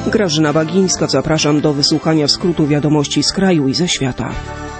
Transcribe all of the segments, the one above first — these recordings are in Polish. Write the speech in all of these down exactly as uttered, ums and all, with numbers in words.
Grażyna Bagińska, zapraszam do wysłuchania skrótu wiadomości z kraju i ze świata.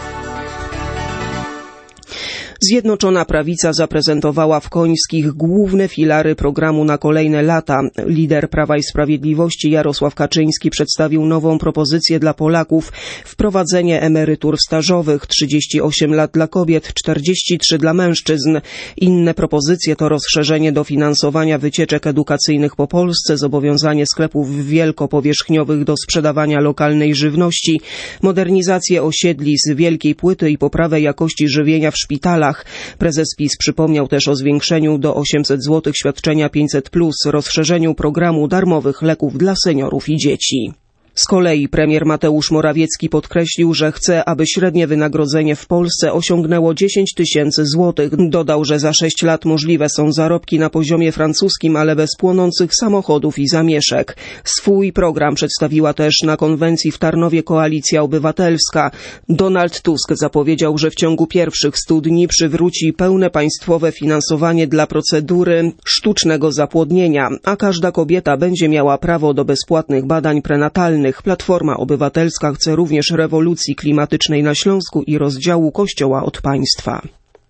Zjednoczona Prawica zaprezentowała w Końskich główne filary programu na kolejne lata. Lider Prawa i Sprawiedliwości Jarosław Kaczyński przedstawił nową propozycję dla Polaków: wprowadzenie emerytur stażowych, trzydzieści osiem lat dla kobiet, czterdzieści trzy dla mężczyzn. Inne propozycje to rozszerzenie dofinansowania wycieczek edukacyjnych po Polsce, zobowiązanie sklepów wielkopowierzchniowych do sprzedawania lokalnej żywności, modernizację osiedli z wielkiej płyty i poprawę jakości żywienia w szpitalach. Prezes PiS przypomniał też o zwiększeniu do osiemset złotych świadczenia pięćset plus, rozszerzeniu programu darmowych leków dla seniorów i dzieci. Z kolei premier Mateusz Morawiecki podkreślił, że chce, aby średnie wynagrodzenie w Polsce osiągnęło dziesięć tysięcy złotych. Dodał, że za sześć lat możliwe są zarobki na poziomie francuskim, ale bez płonących samochodów i zamieszek. Swój program przedstawiła też na konwencji w Tarnowie Koalicja Obywatelska. Donald Tusk zapowiedział, że w ciągu pierwszych stu dni przywróci pełne państwowe finansowanie dla procedury sztucznego zapłodnienia, a każda kobieta będzie miała prawo do bezpłatnych badań prenatalnych. Platforma Obywatelska chce również rewolucji klimatycznej na Śląsku i rozdziału Kościoła od państwa.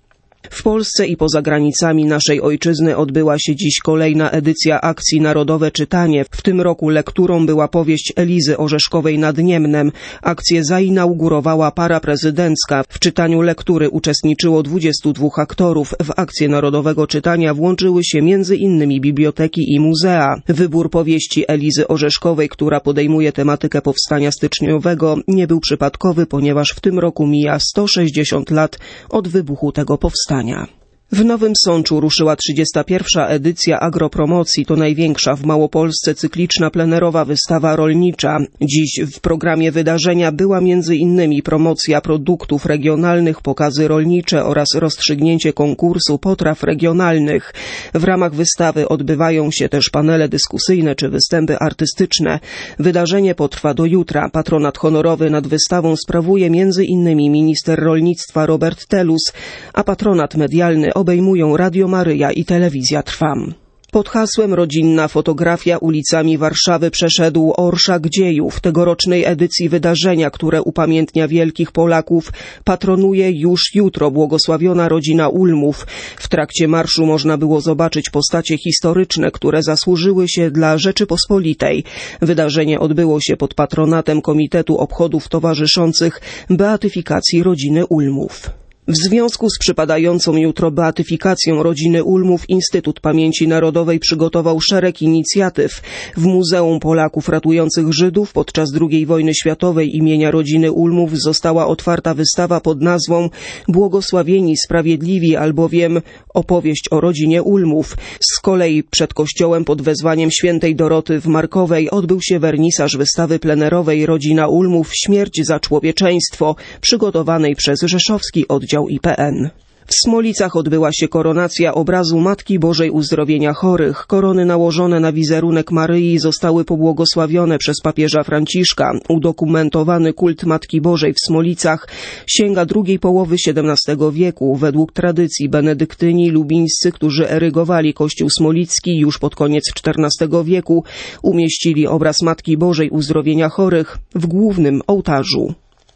W Polsce i poza granicami naszej ojczyzny odbyła się dziś kolejna edycja akcji Narodowe Czytanie. W tym roku lekturą była powieść Elizy Orzeszkowej Nad Niemnem. Akcję zainaugurowała para prezydencka. W czytaniu lektury uczestniczyło dwudziestu dwóch aktorów. W akcję Narodowego Czytania włączyły się między innymi biblioteki i muzea. Wybór powieści Elizy Orzeszkowej, która podejmuje tematykę powstania styczniowego, nie był przypadkowy, ponieważ w tym roku mija sto sześćdziesiąt lat od wybuchu tego powstania. W Nowym Sączu ruszyła trzydziesta pierwsza edycja Agropromocji. To największa w Małopolsce cykliczna plenerowa wystawa rolnicza. Dziś w programie wydarzenia była między innymi promocja produktów regionalnych, pokazy rolnicze oraz rozstrzygnięcie konkursu potraw regionalnych. W ramach wystawy odbywają się też panele dyskusyjne czy występy artystyczne. Wydarzenie potrwa do jutra. Patronat honorowy nad wystawą sprawuje między innymi minister rolnictwa Robert Telus, a patronat medialny obejmują Radio Maryja i Telewizja Trwam. Pod hasłem Rodzinna fotografia ulicami Warszawy przeszedł Orszak Dziejów. Tegorocznej edycji wydarzenia, które upamiętnia wielkich Polaków, patronuje już jutro błogosławiona rodzina Ulmów. W trakcie marszu można było zobaczyć postacie historyczne, które zasłużyły się dla Rzeczypospolitej. Wydarzenie odbyło się pod patronatem Komitetu Obchodów Towarzyszących beatyfikacji rodziny Ulmów. W związku z przypadającą jutro beatyfikacją rodziny Ulmów Instytut Pamięci Narodowej przygotował szereg inicjatyw. W Muzeum Polaków Ratujących Żydów podczas drugiej wojny światowej imienia rodziny Ulmów została otwarta wystawa pod nazwą Błogosławieni Sprawiedliwi, albowiem opowieść o rodzinie Ulmów. Z kolei przed kościołem pod wezwaniem świętej Doroty w Markowej odbył się wernisaż wystawy plenerowej Rodzina Ulmów – Śmierć za człowieczeństwo, przygotowanej przez rzeszowski oddział I P N. W Smolicach odbyła się koronacja obrazu Matki Bożej Uzdrowienia Chorych. Korony nałożone na wizerunek Maryi zostały pobłogosławione przez papieża Franciszka. Udokumentowany kult Matki Bożej w Smolicach sięga drugiej połowy siedemnastego wieku. Według tradycji benedyktyni lubińscy, którzy erygowali kościół smolicki już pod koniec czternastego wieku, umieścili obraz Matki Bożej Uzdrowienia Chorych w głównym ołtarzu.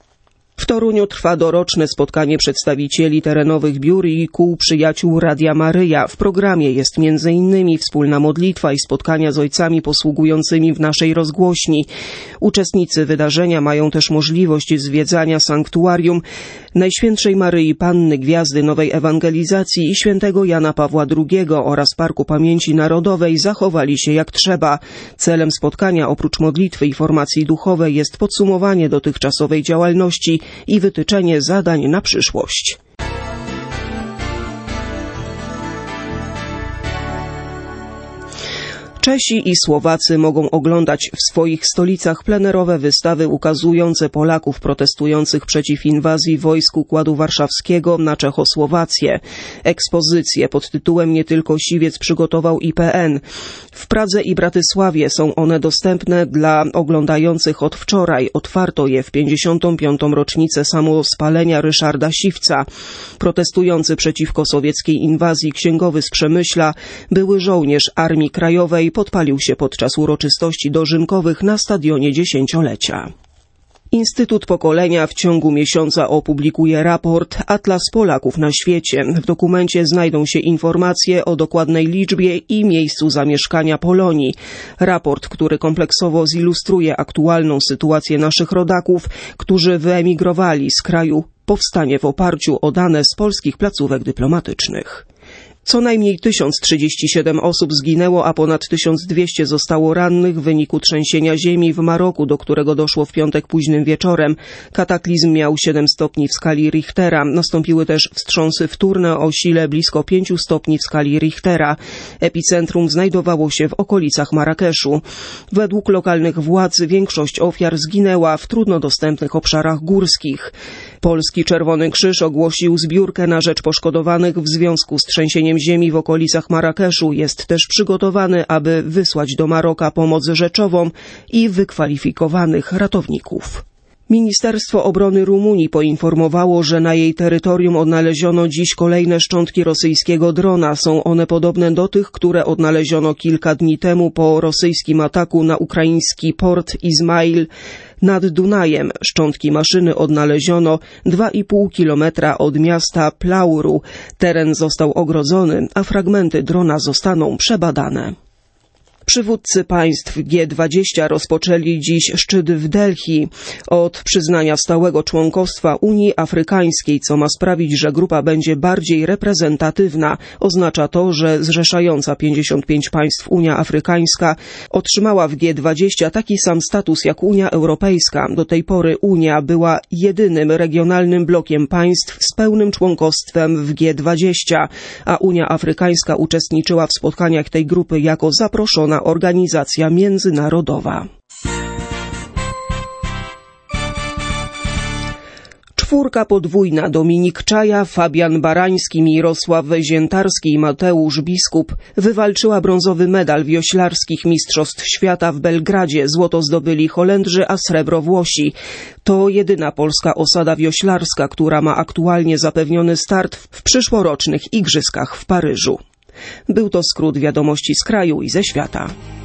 W Toruniu trwa doroczne spotkanie przedstawicieli terenowych biur i kół przyjaciół Radia Maryja. W programie jest między innymi wspólna modlitwa i spotkania z ojcami posługującymi w naszej rozgłośni. Uczestnicy wydarzenia mają też możliwość zwiedzania sanktuarium Najświętszej Maryi Panny Gwiazdy Nowej Ewangelizacji i świętego Jana Pawła drugiego oraz Parku Pamięci Narodowej. Zachowali się jak trzeba. Celem spotkania oprócz modlitwy i formacji duchowej jest podsumowanie dotychczasowej działalności i wytyczenie zadań na przyszłość. Czesi i Słowacy mogą oglądać w swoich stolicach plenerowe wystawy ukazujące Polaków protestujących przeciw inwazji wojsk Układu Warszawskiego na Czechosłowację. Ekspozycje pod tytułem Nie tylko siwiec przygotował I P N. W Pradze i Bratysławie są one dostępne dla oglądających od wczoraj. Otwarto je w pięćdziesiątą piątą rocznicę samospalenia Ryszarda Siwca. Protestujący przeciwko sowieckiej inwazji księgowy z Przemyśla, były żołnierz Armii Krajowej, podpalił się podczas uroczystości dożynkowych na stadionie dziesięciolecia. Instytut Pokolenia w ciągu miesiąca opublikuje raport Atlas Polaków na świecie. W dokumencie znajdą się informacje o dokładnej liczbie i miejscu zamieszkania Polonii. Raport, który kompleksowo zilustruje aktualną sytuację naszych rodaków, którzy wyemigrowali z kraju, powstanie w oparciu o dane z polskich placówek dyplomatycznych. Co najmniej tysiąc trzydzieści siedem osób zginęło, a ponad tysiąc dwieście zostało rannych w wyniku trzęsienia ziemi w Maroku, do którego doszło w piątek późnym wieczorem. Kataklizm miał siedem stopni w skali Richtera. Nastąpiły też wstrząsy wtórne o sile blisko pięć stopni w skali Richtera. Epicentrum znajdowało się w okolicach Marrakeszu. Według lokalnych władz większość ofiar zginęła w trudno dostępnych obszarach górskich. Polski Czerwony Krzyż ogłosił zbiórkę na rzecz poszkodowanych w związku z trzęsieniem ziemi w okolicach Marrakeszu. Jest też przygotowany, aby wysłać do Maroka pomoc rzeczową i wykwalifikowanych ratowników. Ministerstwo Obrony Rumunii poinformowało, że na jej terytorium odnaleziono dziś kolejne szczątki rosyjskiego drona. Są one podobne do tych, które odnaleziono kilka dni temu po rosyjskim ataku na ukraiński port Izmail nad Dunajem. Szczątki maszyny odnaleziono dwa i pół kilometra od miasta Plauru. Teren został ogrodzony, a fragmenty drona zostaną przebadane. Przywódcy państw G dwadzieścia rozpoczęli dziś szczyt w Delhi od przyznania stałego członkostwa Unii Afrykańskiej, co ma sprawić, że grupa będzie bardziej reprezentatywna. Oznacza to, że zrzeszająca pięćdziesiąt pięć państw Unia Afrykańska otrzymała w G dwadzieścia taki sam status jak Unia Europejska. Do tej pory Unia była jedynym regionalnym blokiem państw z pełnym członkostwem w G dwadzieścia, a Unia Afrykańska uczestniczyła w spotkaniach tej grupy jako zaproszona organizacja międzynarodowa. Czwórka podwójna Dominik Czaja, Fabian Barański, Mirosław Ziętarski i Mateusz Biskup wywalczyła brązowy medal wioślarskich Mistrzostw Świata w Belgradzie. Złoto zdobyli Holendrzy, a srebro Włosi. To jedyna polska osada wioślarska, która ma aktualnie zapewniony start w przyszłorocznych Igrzyskach w Paryżu. Był to skrót wiadomości z kraju i ze świata.